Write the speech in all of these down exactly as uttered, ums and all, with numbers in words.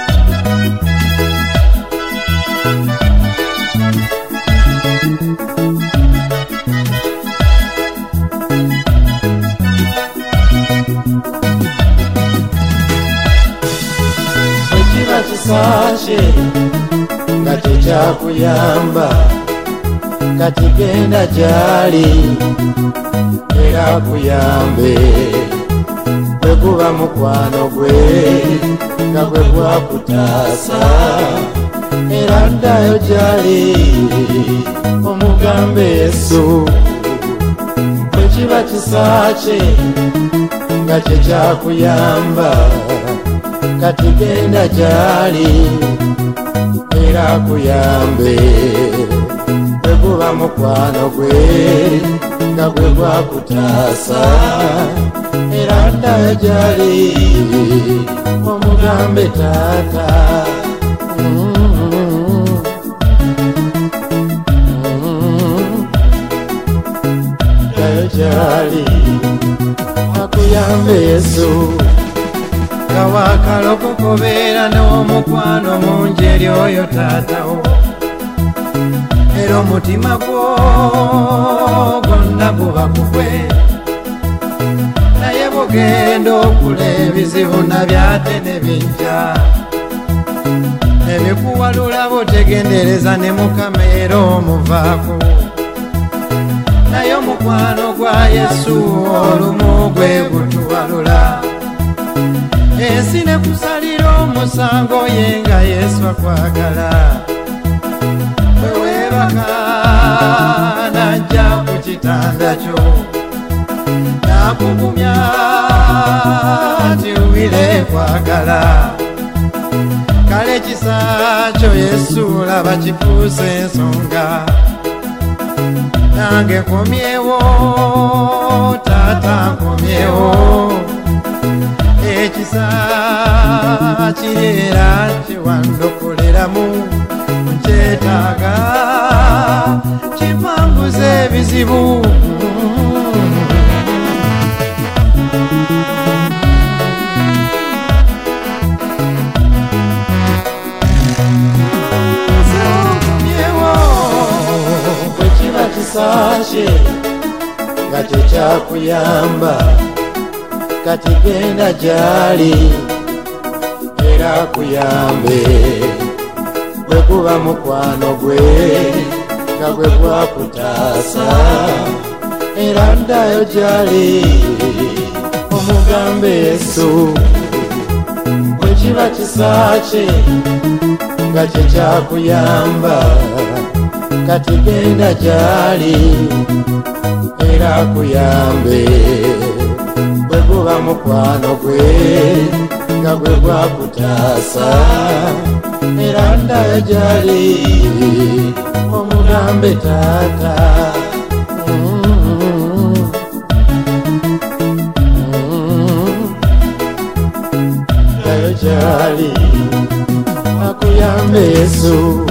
Sache ngati chakuyamba kati genda jali era kuyambe kwekuba mukwano gwe nga gwe gwakutaasa era ddayo jali omugambe Yesu bwe kiba kisache nga kye kyakuyamba kati genda jali era kuyambe kwekuba mukwano gwe nga gwe gwakutaasa era ddayo jali omugambe taata ddayo jali akuyambe Yesu kawakaloko kobeera n'omukwano mungi eri oyo taatawo era omutima gwo gwonna guba kugwe naye bugenda okula ebizibu nabyate ne bijja ebikuwalula butegendereza ne Mukama era omuvaako naye omukwano gwa Yesu olumu gwe gutuwalula ensi ne kusalira omusango ye nga Yesu akwagala bwe weebaka najja ku kitanda kyo nakugumya nti wile kwagala kale ekisa kyo Yesu laba kifuuse ensonga nange nkomyewo taata nkomyewo ekisa kirera kyewandokoleramu nkyetaaga kipanguza ebizibu bwe kiba kisache nga kyekyakuyamba kati genda jali era kuyambe kwekuba mukwano gwe nga gwe gwakutaasa era ddayo jali omugambe Yesu bwe kiba kisache nga kye kyakuyamba kati genda jali era kuyambe kwekuba mukwano gwe nga gwe gwakutaasa era ddayo jali omugambe taata ddayo jali akuyambe Yesu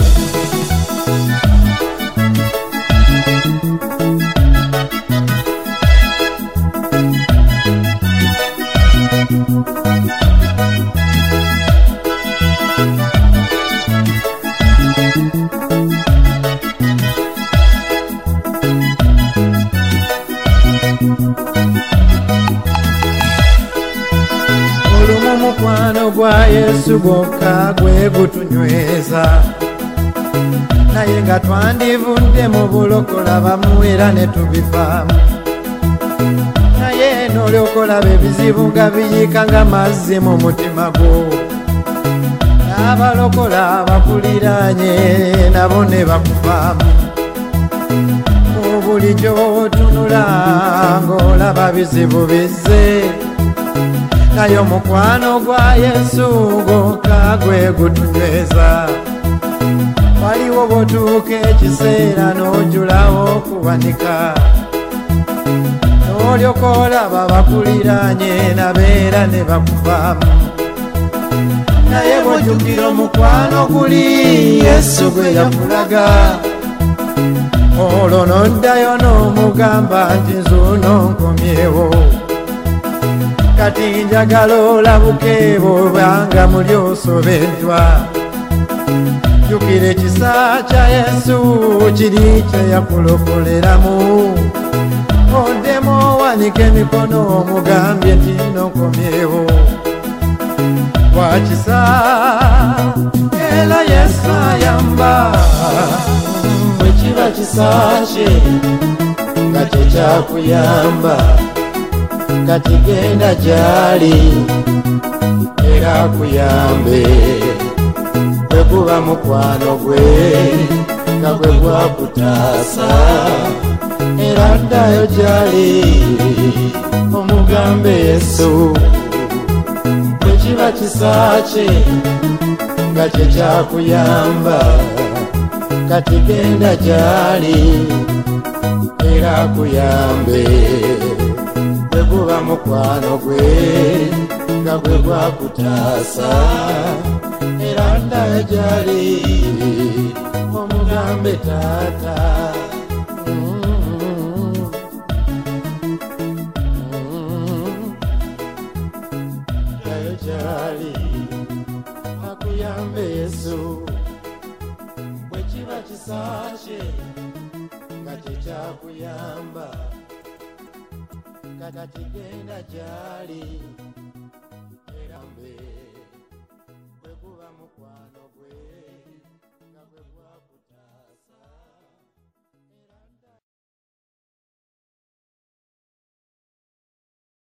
olumu mukwano gwa Yesu gwokka gwe gutunyweza naye nga twandivudde mu bulokola bamu era ne tubivaamu naye n'olyokolaba ebizibu nga biyika nga mazzi mu mutima gwo n'abalokola bakuliraanye nabo ne bakuvaamu mu buli gy'otunula ng'olaba bizibu bizze naye omukwano gwa Yesu gwokka gwe gutunyweza waliwo bw'otuuka ekiseera n'ojjulawo okubanika n'olyoka olaba bakuliraanye nabeera ne bakuvaamu naye bw'ojjukira omukwano guli Yesu gwe yakulaga olwo n'oddayo n'omugamba nti nzuuno nkomyewo kati njagala olabuke bw'obanga muli osobentwa. Jjukira ekisa kya Yesu kiri kye yakulokoleramu. Oddemu owanike emikono omugambye nti nonkomyewo. Wakisa era Yesu ayamba. Bwe kiba kisa kye nga kye kyakuyamba, kati genda gy'ali era akuyambe. Bwe guba mukwano gwe nga gwe gwakutaasa, era ddayo gy'ali omugambe Yesu. Bwe kiba kisa kye nga kye kyakuyamba, kati genda gy'ali era akuyambe. Bwe guba mukwano gwe nga gwe gwakutaasa, era ddayo gy'ali omugambe taata. Ddayo gy'ali akuyambe Yesu. Bwe kiba kisa kye nga kye kyakuyamba, kati genda gy'ali